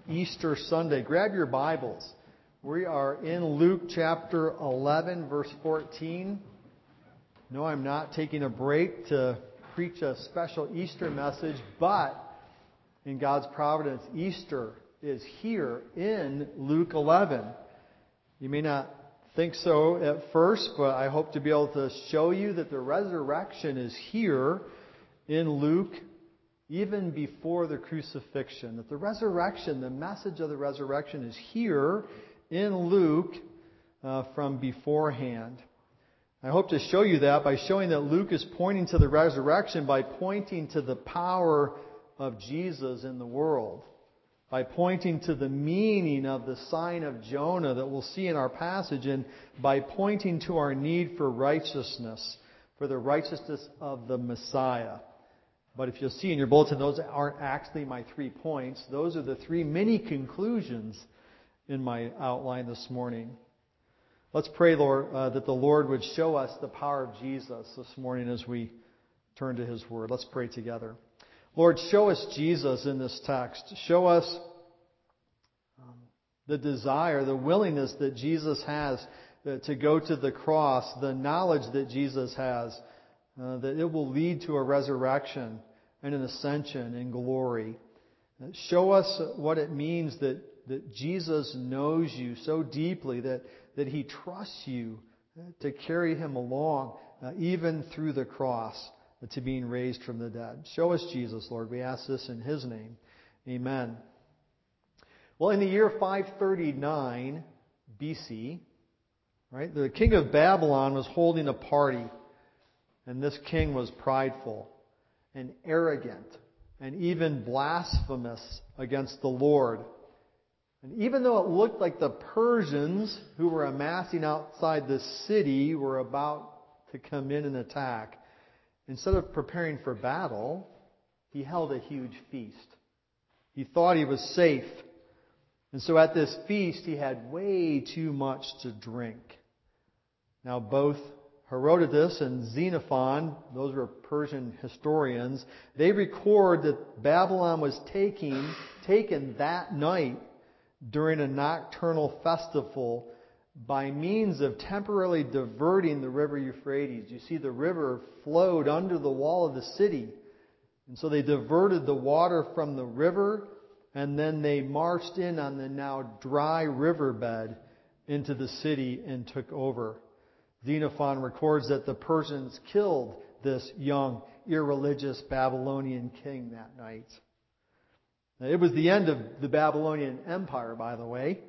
Easter Sunday. Grab your Bibles. We are in Luke chapter 11, verse 14. No, I'm not taking a break to preach a special Easter message, but in God's providence, Easter is here in Luke 11. You may not think so at first, but I hope to be able to show you that the resurrection is here in Luke even before the crucifixion. That the resurrection, the message of the resurrection is here in Luke from beforehand. I hope to show you that by showing that Luke is pointing to the resurrection by pointing to the power of Jesus in the world. By pointing to the meaning of the sign of Jonah that we'll see in our passage, and by pointing to our need for righteousness, for the righteousness of the Messiah. But if you'll see in your bulletin, those aren't actually my 3 points. Those are the 3 mini conclusions in my outline this morning. Let's pray, Lord, that the Lord would show us the power of Jesus this morning as we turn to His Word. Let's pray together. Lord, show us Jesus in this text. Show us the desire, the willingness that Jesus has to go to the cross, the knowledge that Jesus has, that it will lead to a resurrection and an ascension in glory. Show us what it means that Jesus knows you so deeply that He trusts you to carry Him along, even through the cross, to being raised from the dead. Show us Jesus, Lord. We ask this in His name. Amen. Well, in the year 539 BC, right, the king of Babylon was holding a party. And this king was prideful and arrogant and even blasphemous against the Lord. And even though it looked like the Persians who were amassing outside the city were about to come in and attack, instead of preparing for battle, he held a huge feast. He thought he was safe. And so at this feast, he had way too much to drink. Now both Herodotus and Xenophon, those were Persian historians, they record that Babylon was taken that night during a nocturnal festival by means of temporarily diverting the river Euphrates. You see, the river flowed under the wall of the city. And so they diverted the water from the river, and then they marched in on the now dry riverbed into the city and took over. Xenophon records that the Persians killed this young, irreligious Babylonian king that night. Now, it was the end of the Babylonian Empire, by the way.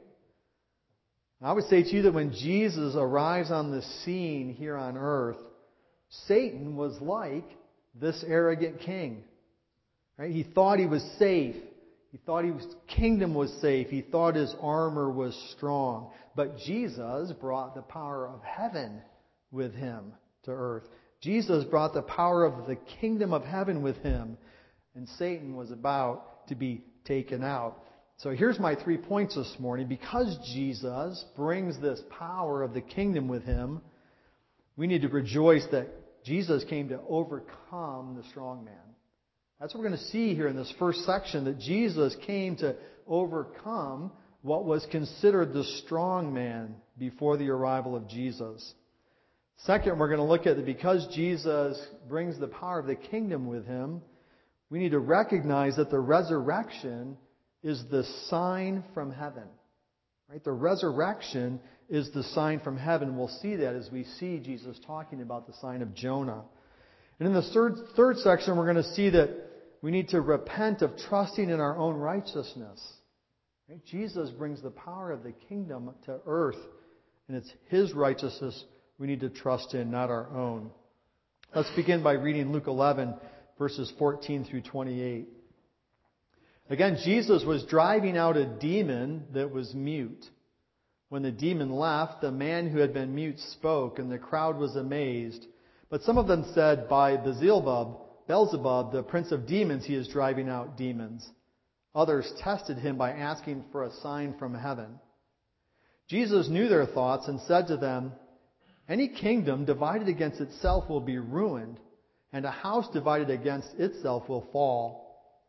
I would say to you that when Jesus arrives on the scene here on earth, Satan was like this arrogant king. Right? He thought he was safe. He thought his kingdom was safe. He thought his armor was strong. But Jesus brought the power of heaven with Him to earth. Jesus brought the power of the kingdom of heaven with Him. And Satan was about to be taken out. So here's my 3 points this morning. Because Jesus brings this power of the kingdom with Him, we need to rejoice that Jesus came to overcome the strong man. That's what we're going to see here in this first section, that Jesus came to overcome what was considered the strong man before the arrival of Jesus. Second, we're going to look at that because Jesus brings the power of the kingdom with Him, we need to recognize that the resurrection is the sign from heaven. Right? The resurrection is the sign from heaven. We'll see that as we see Jesus talking about the sign of Jonah. And in the third section, we're going to see that we need to repent of trusting in our own righteousness. Right? Jesus brings the power of the kingdom to earth, and it's His righteousness we need to trust in, not our own. Let's begin by reading Luke 11, verses 14 through 28. Again, Jesus was driving out a demon that was mute. When the demon left, the man who had been mute spoke, and the crowd was amazed. But some of them said, by Beelzebub, the prince of demons, he is driving out demons. Others tested him by asking for a sign from heaven. Jesus knew their thoughts and said to them, any kingdom divided against itself will be ruined, and a house divided against itself will fall.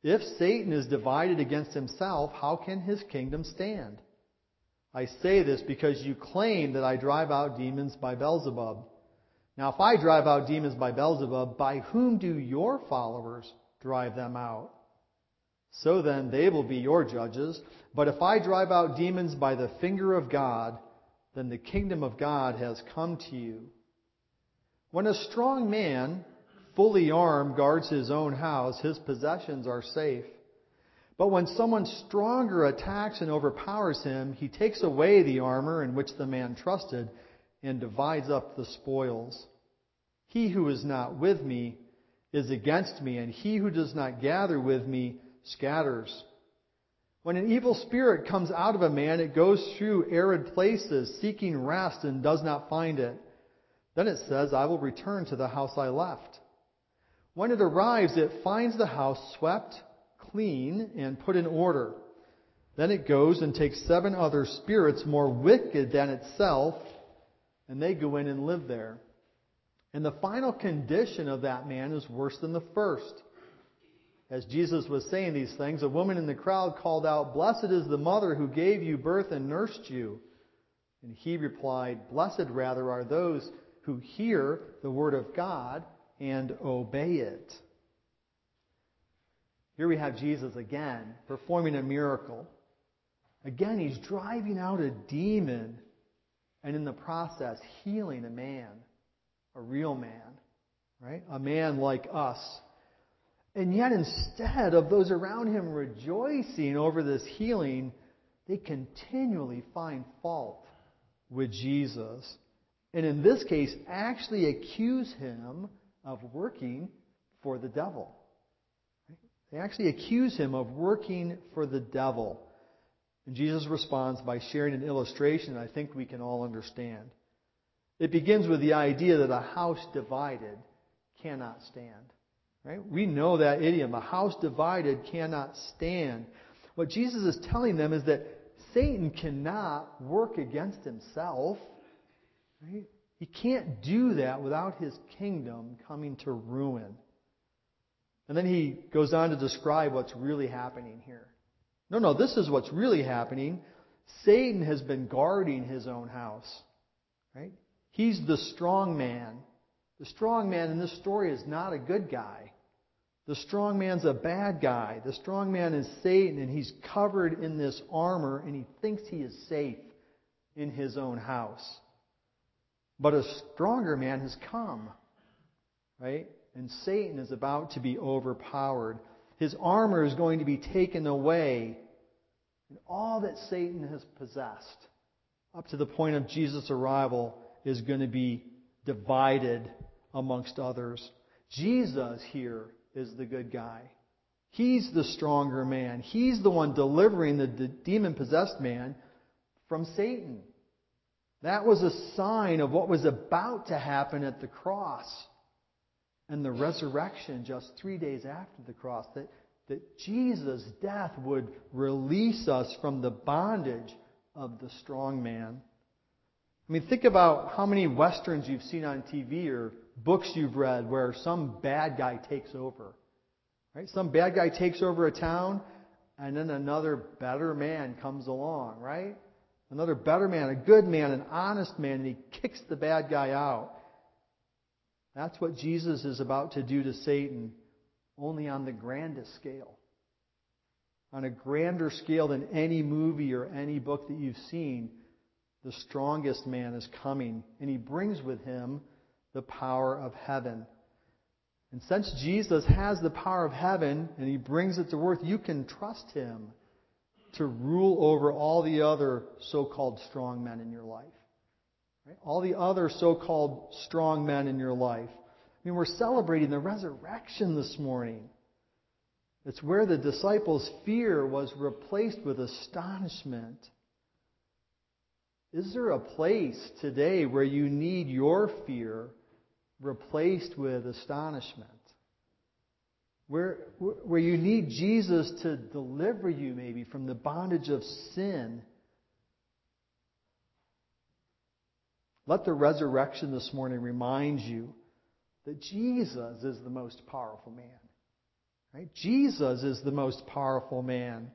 If Satan is divided against himself, how can his kingdom stand? I say this because you claim that I drive out demons by Beelzebub. Now, if I drive out demons by Beelzebub, by whom do your followers drive them out? So then, they will be your judges. But if I drive out demons by the finger of God, then the kingdom of God has come to you. When a strong man, fully armed, guards his own house, his possessions are safe. But when someone stronger attacks and overpowers him, he takes away the armor in which the man trusted and divides up the spoils. He who is not with me is against me, and he who does not gather with me scatters. When an evil spirit comes out of a man, it goes through arid places, seeking rest, and does not find it. Then it says, I will return to the house I left. When it arrives, it finds the house swept, clean, and put in order. Then it goes and takes 7 other spirits more wicked than itself, and they go in and live there. And the final condition of that man is worse than the first. As Jesus was saying these things, a woman in the crowd called out, Blessed is the mother who gave you birth and nursed you. And he replied, Blessed rather are those who hear the word of God and obey it. Here we have Jesus again performing a miracle. Again, he's driving out a demon and in the process healing a man, a real man, right? A man like us. And yet instead of those around him rejoicing over this healing, they continually find fault with Jesus. And in this case, actually accuse him of working for the devil. They actually accuse him of working for the devil. And Jesus responds by sharing an illustration I think we can all understand. It begins with the idea that a house divided cannot stand. Right? We know that idiom. A house divided cannot stand. What Jesus is telling them is that Satan cannot work against himself. Right? He can't do that without his kingdom coming to ruin. And then he goes on to describe what's really happening here. No, this is what's really happening. Satan has been guarding his own house. Right? He's the strong man. The strong man in this story is not a good guy. The strong man's a bad guy. The strong man is Satan, and he's covered in this armor, and he thinks he is safe in his own house. But a stronger man has come, right? And Satan is about to be overpowered. His armor is going to be taken away. And all that Satan has possessed, up to the point of Jesus' arrival, is going to be divided amongst others. Jesus here is the good guy. He's the stronger man. He's the one delivering the demon-possessed man from Satan. That was a sign of what was about to happen at the cross and the resurrection just 3 days after the cross. That Jesus' death would release us from the bondage of the strong man. I mean, think about how many westerns you've seen on TV or books you've read where some bad guy takes over. Right? Some bad guy takes over a town, and then another better man comes along, right? Another better man, a good man, an honest man, and he kicks the bad guy out. That's what Jesus is about to do to Satan, only on the grandest scale. On a grander scale than any movie or any book that you've seen, the strongest man is coming, and he brings with him the power of heaven. And since Jesus has the power of heaven, and he brings it to earth, you can trust him to rule over all the other so-called strong men in your life. Right? All the other so-called strong men in your life. I mean, we're celebrating the resurrection this morning. It's where the disciples' fear was replaced with astonishment. Is there a place today where you need your fear replaced with astonishment? Where you need Jesus to deliver you maybe from the bondage of sin? Let the resurrection this morning remind you that Jesus is the most powerful man. Right? Jesus is the most powerful man.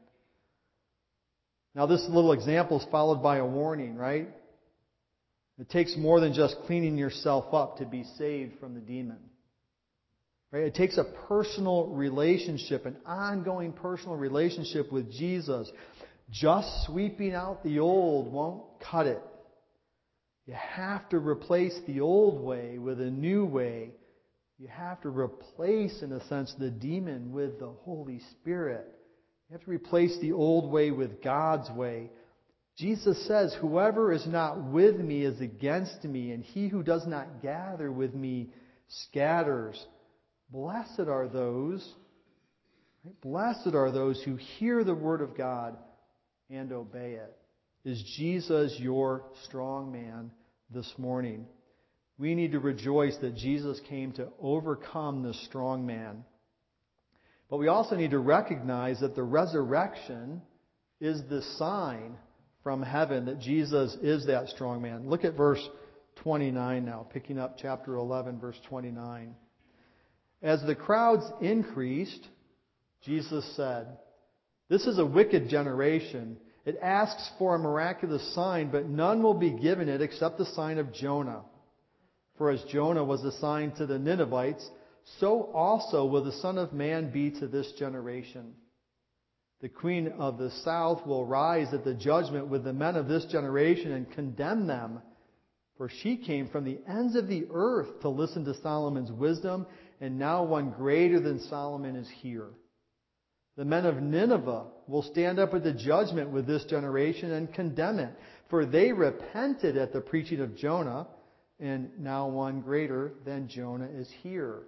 Now this little example is followed by a warning, right? It takes more than just cleaning yourself up to be saved from the demon. Right? It takes a personal relationship, an ongoing personal relationship with Jesus. Just sweeping out the old won't cut it. You have to replace the old way with a new way. You have to replace, in a sense, the demon with the Holy Spirit. You have to replace the old way with God's way. Jesus says, "Whoever is not with me is against me, and he who does not gather with me scatters." Blessed are those, right? Blessed are those who hear the word of God and obey it. Is Jesus your strong man this morning? We need to rejoice that Jesus came to overcome the strong man. But we also need to recognize that the resurrection is the sign from heaven that Jesus is that strong man. Look at verse 29 now, picking up chapter 11, verse 29. As the crowds increased, Jesus said, "This is a wicked generation. It asks for a miraculous sign, but none will be given it except the sign of Jonah. For as Jonah was a sign to the Ninevites, so also will the Son of Man be to this generation. The queen of the south will rise at the judgment with the men of this generation and condemn them. For she came from the ends of the earth to listen to Solomon's wisdom, and now one greater than Solomon is here. The men of Nineveh will stand up at the judgment with this generation and condemn it. For they repented at the preaching of Jonah, and now one greater than Jonah is here.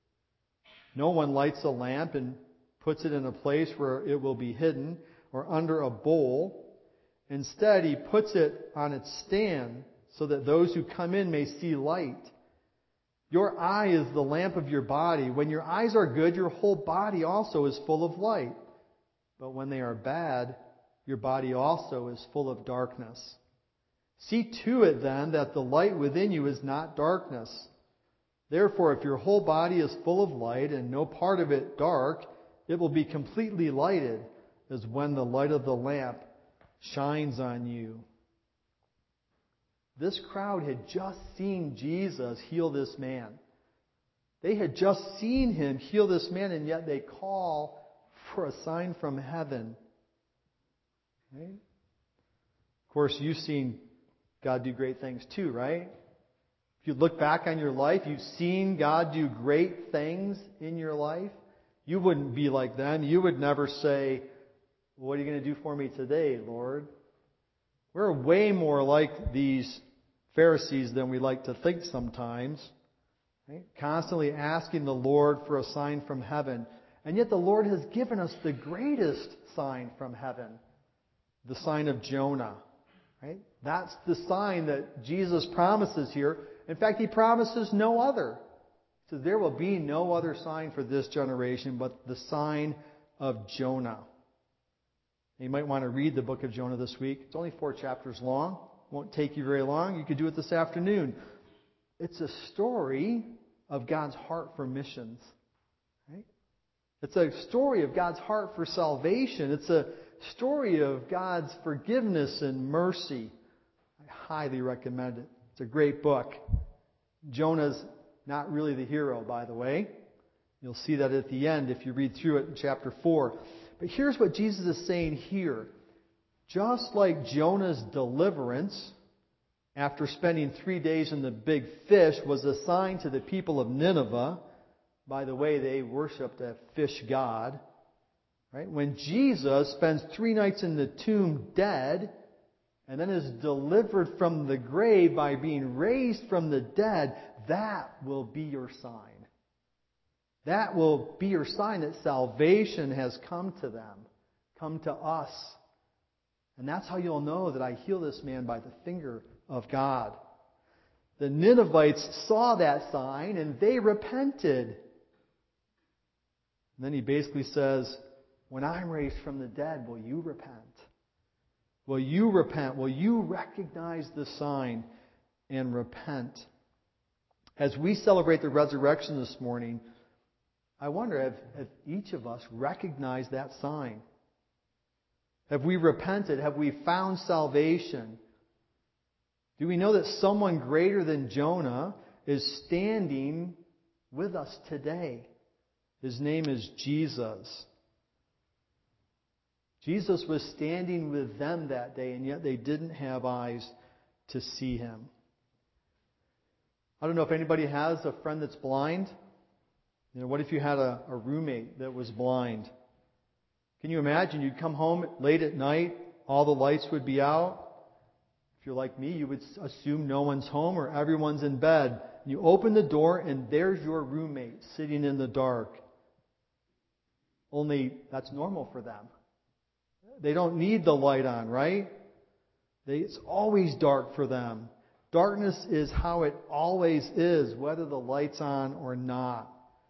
No one lights a lamp and puts it in a place where it will be hidden or under a bowl. Instead, he puts it on its stand so that those who come in may see light. Your eye is the lamp of your body. When your eyes are good, your whole body also is full of light. But when they are bad, your body also is full of darkness. See to it then that the light within you is not darkness. Therefore, if your whole body is full of light and no part of it dark, it will be completely lighted as when the light of the lamp shines on you." This crowd had just seen Jesus heal this man. They had just seen him heal this man, and yet they call for a sign from heaven. Right? Of course, you've seen God do great things too, right? If you look back on your life, you've seen God do great things in your life. You wouldn't be like them. You would never say, "What are you going to do for me today, Lord?" We're way more like these Pharisees than we like to think sometimes. Right? Constantly asking the Lord for a sign from heaven. And yet the Lord has given us the greatest sign from heaven. The sign of Jonah. Right? That's the sign that Jesus promises here. In fact, He promises no other. So there will be no other sign for this generation but the sign of Jonah. You might want to read the book of Jonah this week. It's only 4 chapters long. It won't take you very long. You could do it this afternoon. It's a story of God's heart for missions. Right? It's a story of God's heart for salvation. It's a story of God's forgiveness and mercy. I highly recommend it. It's a great book. Jonah's not really the hero, by the way. You'll see that at the end if you read through it in chapter 4. But here's what Jesus is saying here. Just like Jonah's deliverance after spending 3 days in the big fish was a sign to the people of Nineveh. By the way, they worshipped a fish god. Right? When Jesus spends 3 nights in the tomb dead and then is delivered from the grave by being raised from the dead, that will be your sign. That will be your sign that salvation has come to them, come to us. And that's how you'll know that I heal this man by the finger of God. The Ninevites saw that sign and they repented. And then he basically says, when I'm raised from the dead, will you repent? Will you repent? Will you recognize the sign and repent? As we celebrate the resurrection this morning, I wonder if each of us recognized that sign. Have we repented? Have we found salvation? Do we know that someone greater than Jonah is standing with us today? His name is Jesus. Jesus was standing with them that day, and yet they didn't have eyes to see him. I don't know if anybody has a friend that's blind. What if you had a roommate that was blind? Can you imagine? You'd come home late at night, all the lights would be out. If you're like me, you would assume no one's home or everyone's in bed. You open the door and there's your roommate sitting in the dark. Only that's normal for them. They don't need the light on, right? It's always dark for them. Darkness is how it always is, whether the light's on or not.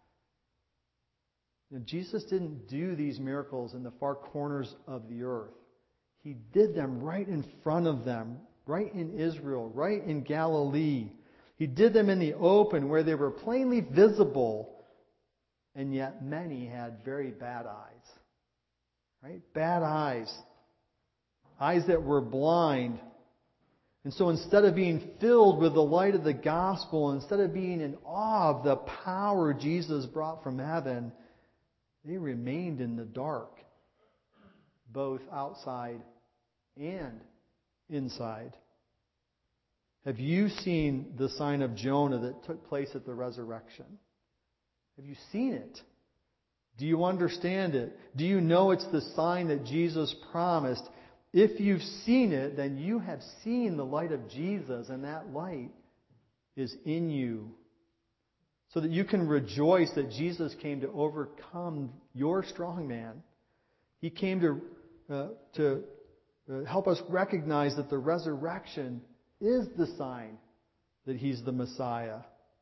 Jesus didn't do these miracles in the far corners of the earth. He did them right in front of them, right in Israel, right in Galilee. He did them in the open where they were plainly visible, and yet many had very bad eyes. Right? Bad eyes. Eyes that were blind. And so instead of being filled with the light of the gospel, instead of being in awe of the power Jesus brought from heaven, they remained in the dark, both outside and inside. Have you seen the sign of Jonah that took place at the resurrection? Have you seen it? Do you understand it? Do you know it's the sign that Jesus promised? If you've seen it, then you have seen the light of Jesus, and that light is in you. So that you can rejoice that Jesus came to overcome your strong man. He came to help us recognize that the resurrection is the sign that He's the Messiah.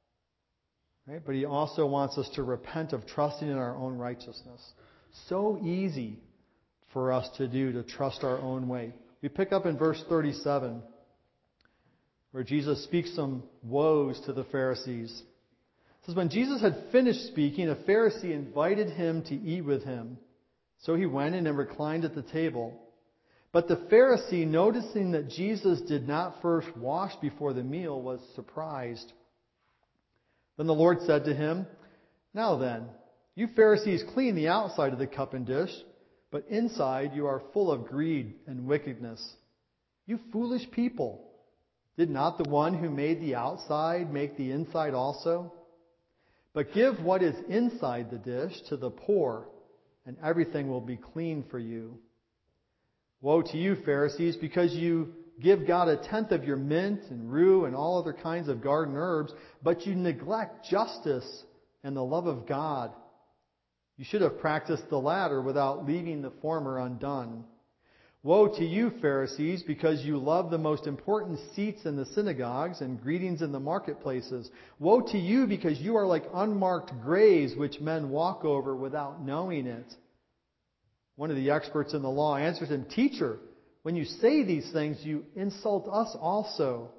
Right? But He also wants us to repent of trusting in our own righteousness. So easy for us to do, to trust our own way. We pick up in verse 37, where Jesus speaks some woes to the Pharisees. It says, when Jesus had finished speaking, a Pharisee invited him to eat with him. So he went in and reclined at the table. But the Pharisee, noticing that Jesus did not first wash before the meal, was surprised. Then the Lord said to him, now then, you Pharisees clean the outside of the cup and dish, but inside you are full of greed and wickedness. You foolish people, did not the one who made the outside make the inside also? But give what is inside the dish to the poor, and everything will be clean for you. Woe to you, Pharisees, because you give God 1/10 of your mint and rue and all other kinds of garden herbs, but you neglect justice and the love of God. You should have practiced the latter without leaving the former undone. Woe to you, Pharisees, because you love the most important seats in the synagogues and greetings in the marketplaces. Woe to you, because you are like unmarked graves which men walk over without knowing it. One of the experts in the law answers him, Teacher, when you say these things, you insult us also.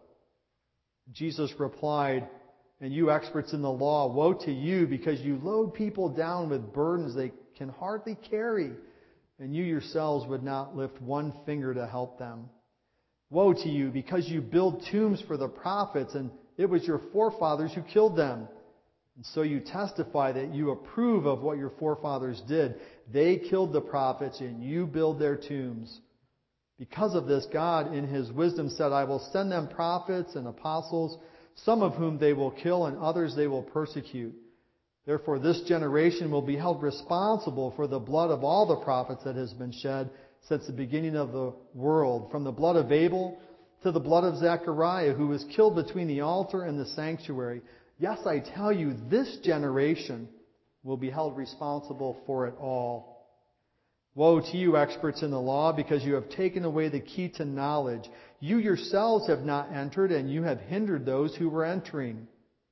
Jesus replied, and you experts in the law, woe to you, because you load people down with burdens they can hardly carry, and you yourselves would not lift one finger to help them. Woe to you, because you build tombs for the prophets, and it was your forefathers who killed them. And so you testify that you approve of what your forefathers did. They killed the prophets, and you build their tombs. Because of this, God, in His wisdom, said, I will send them prophets and apostles, some of whom they will kill, and others they will persecute. Therefore, this generation will be held responsible for the blood of all the prophets that has been shed since the beginning of the world, from the blood of Abel to the blood of Zechariah, who was killed between the altar and the sanctuary. Yes, I tell you, this generation will be held responsible for it all. Woe to you, experts in the law, because you have taken away the key to knowledge. You yourselves have not entered, and you have hindered those who were entering.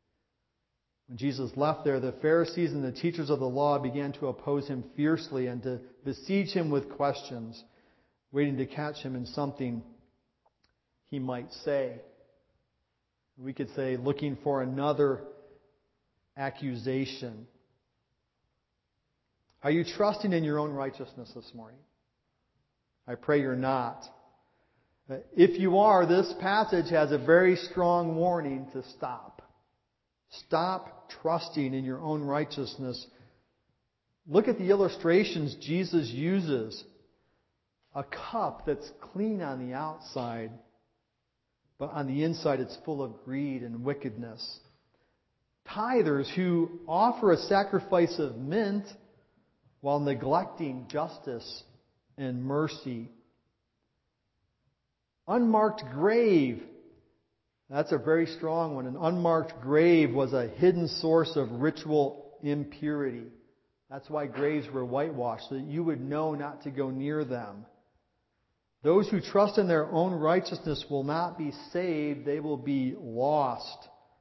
When Jesus left there, the Pharisees and the teachers of the law began to oppose Him fiercely and to besiege Him with questions, waiting to catch Him in something He might say. We could say, looking for another accusation. Are you trusting in your own righteousness this morning? I pray you're not. If you are, this passage has a very strong warning to stop. Stop trusting in your own righteousness. Look at the illustrations Jesus uses. A cup that's clean on the outside, but on the inside it's full of greed and wickedness. Tithers who offer a sacrifice of mint while neglecting justice and mercy. Unmarked grave. That's a very strong one. An unmarked grave was a hidden source of ritual impurity. That's why graves were whitewashed, so that you would know not to go near them. Those who trust in their own righteousness will not be saved, they will be lost.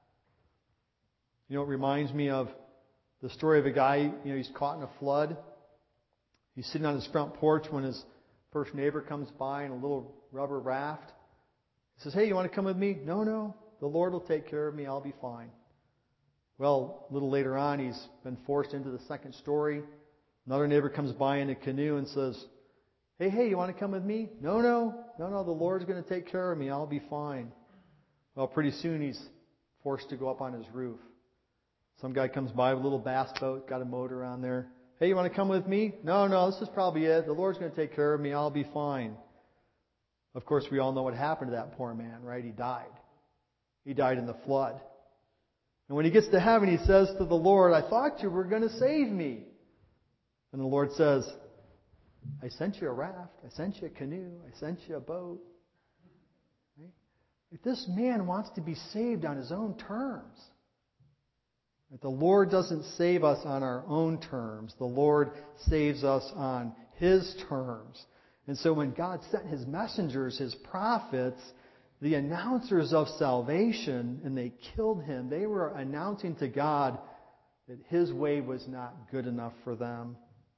You know, it reminds me of the story of a guy, he's caught in a flood. He's sitting on his front porch when his first neighbor comes by in a little rubber raft. He says, "Hey, you want to come with me?" No, the Lord will take care of me, I'll be fine. Well, a little later on, he's been forced into the second story. Another neighbor comes by in a canoe and says, Hey, you want to come with me? No, the Lord's going to take care of me. I'll be fine. Well, pretty soon he's forced to go up on his roof. Some guy comes by with a little bass boat, got a motor on there. Hey, you want to come with me? No, this is probably it. The Lord's going to take care of me. I'll be fine. Of course, we all know what happened to that poor man, right? He died. He died in the flood. And when he gets to heaven, he says to the Lord, "I thought you were going to save me." And the Lord says, "I sent you a raft. I sent you a canoe. I sent you a boat." Right? If this man wants to be saved on his own terms, right? The Lord doesn't save us on our own terms. The Lord saves us on His terms. And so when God sent His messengers, His prophets, the announcers of salvation, and they killed Him, they were announcing to God that His way was not good enough for them.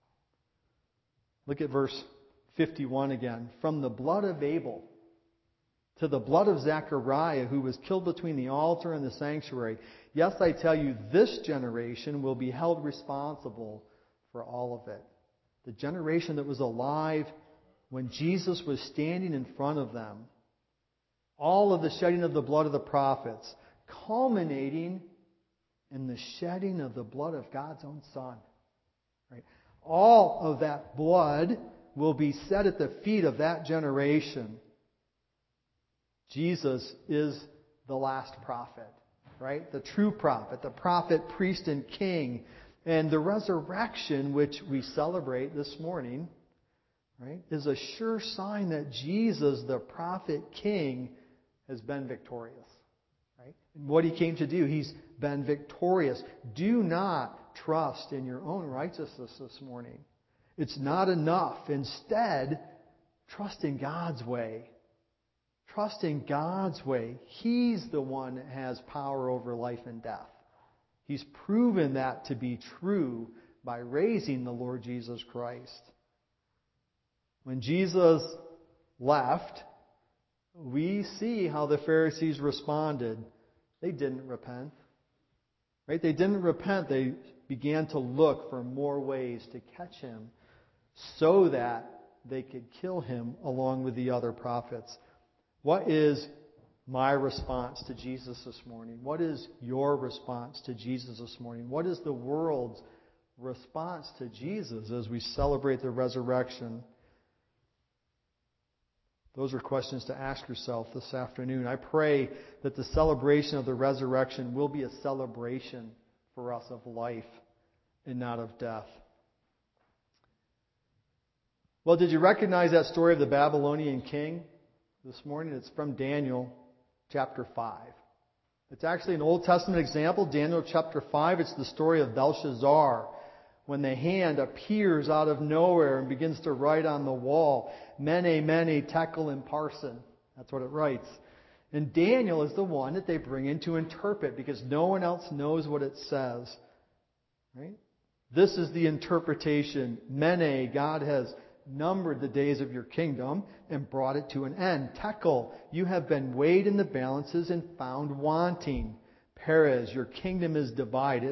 Look at verse 51 again. From the blood of Abel to the blood of Zechariah, who was killed between the altar and the sanctuary. Yes, I tell you, this generation will be held responsible for all of it. The generation that was alive when Jesus was standing in front of them. All of the shedding of the blood of the prophets, culminating in the shedding of the blood of God's own Son. Right? All of that blood will be set at the feet of that generation. Jesus is the last prophet, right? The true prophet, the prophet, priest, and king. And the resurrection, which we celebrate this morning, right, is a sure sign that Jesus, the prophet king, has been victorious. Right? And what He came to do, He's been victorious. Do not trust in your own righteousness this morning. It's not enough. Instead, trust in God's way. Trust in God's way. He's the one that has power over life and death. He's proven that to be true by raising the Lord Jesus Christ. When Jesus left, we see how the Pharisees responded. They didn't repent. Right? They didn't repent. They began to look for more ways to catch Him so that they could kill Him along with the other prophets. What is my response to Jesus this morning? What is your response to Jesus this morning? What is the world's response to Jesus as we celebrate the resurrection? Those are questions to ask yourself this afternoon. I pray that the celebration of the resurrection will be a celebration for us of life and not of death. Well, did you recognize that story of the Babylonian king this morning? It's from Daniel chapter 5. It's actually an Old Testament example, Daniel chapter 5. It's the story of Belshazzar, when the hand appears out of nowhere and begins to write on the wall, Mene, Mene, Tekel, and Parsin. That's what it writes. And Daniel is the one that they bring in to interpret because no one else knows what it says. Right? This is the interpretation. Mene, God has numbered the days of your kingdom and brought it to an end. Tekel, you have been weighed in the balances and found wanting. Perez, your kingdom is divided.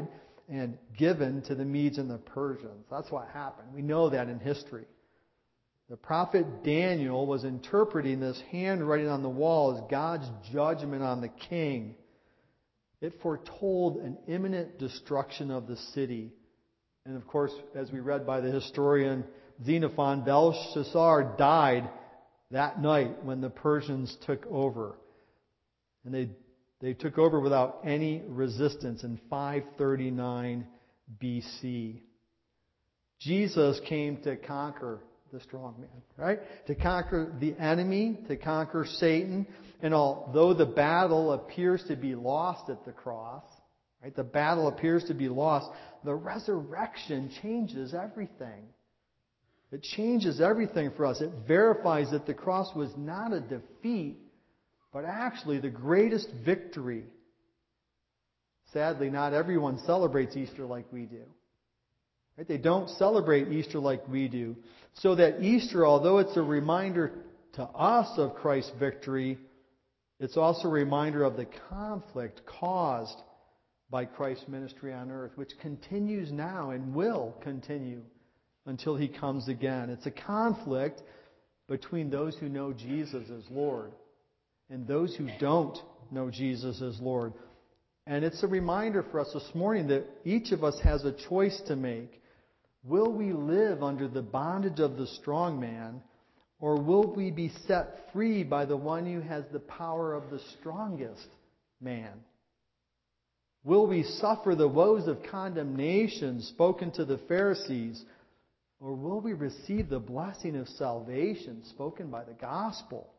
and given to the Medes and the Persians. That's what happened. We know that in history. The prophet Daniel was interpreting this handwriting on the wall as God's judgment on the king. It foretold an imminent destruction of the city. And of course, as we read by the historian Xenophon, Belshazzar died that night when the Persians took over. And they took over without any resistance in 539 BC. Jesus came to conquer the strong man, right? To conquer the enemy, to conquer Satan. And although the battle appears to be lost at the cross, right? The battle appears to be lost, the resurrection changes everything. It changes everything for us. It verifies that the cross was not a defeat, but actually the greatest victory. Sadly, not everyone celebrates Easter like we do. Right? They don't celebrate Easter like we do. So that Easter, although it's a reminder to us of Christ's victory, it's also a reminder of the conflict caused by Christ's ministry on earth, which continues now and will continue until He comes again. It's a conflict between those who know Jesus as Lord and those who don't know Jesus as Lord. And it's a reminder for us this morning that each of us has a choice to make. Will we live under the bondage of the strong man, or will we be set free by the one who has the power of the strongest man? Will we suffer the woes of condemnation spoken to the Pharisees, or will we receive the blessing of salvation spoken by the gospel?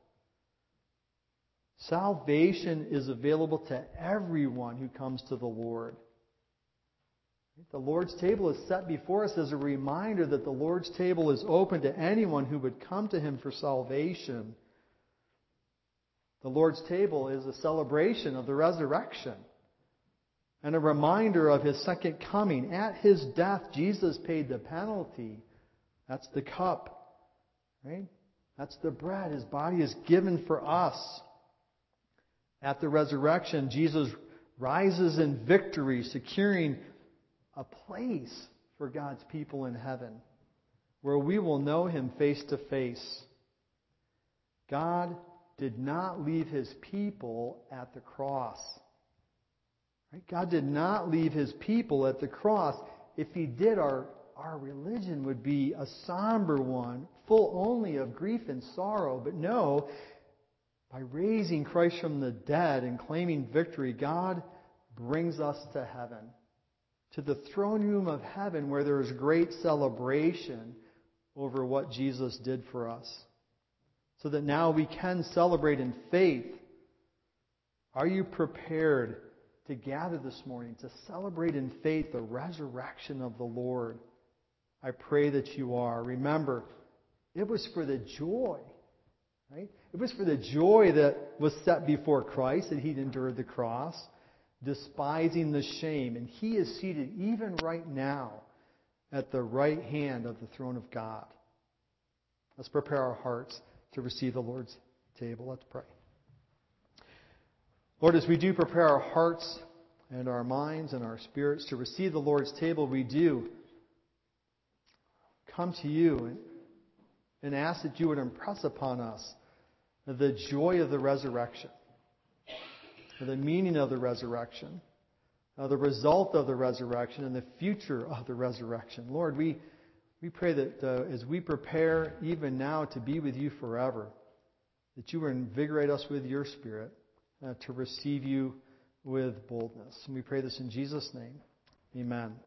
Salvation is available to everyone who comes to the Lord. The Lord's table is set before us as a reminder that the Lord's table is open to anyone who would come to Him for salvation. The Lord's table is a celebration of the resurrection and a reminder of His second coming. At His death, Jesus paid the penalty. That's the cup, right? That's the bread. His body is given for us. At the resurrection, Jesus rises in victory, securing a place for God's people in heaven, where we will know Him face to face. God did not leave His people at the cross. Right? God did not leave His people at the cross. If He did, our religion would be a somber one, full only of grief and sorrow. But no, by raising Christ from the dead and claiming victory, God brings us to heaven, to the throne room of heaven, where there is great celebration over what Jesus did for us, so that now we can celebrate in faith. Are you prepared to gather this morning to celebrate in faith the resurrection of the Lord? I pray that you are. Remember, it was for the joy, right? It was for the joy that was set before Christ that He endured the cross, despising the shame. And He is seated even right now at the right hand of the throne of God. Let's prepare our hearts to receive the Lord's table. Let's pray. Lord, as we do prepare our hearts and our minds and our spirits to receive the Lord's table, we do come to You and ask that You would impress upon us the joy of the resurrection, the meaning of the resurrection, the result of the resurrection, and the future of the resurrection. Lord, we pray that as we prepare even now to be with You forever, that You would invigorate us with Your Spirit to receive You with boldness. And we pray this in Jesus' name. Amen.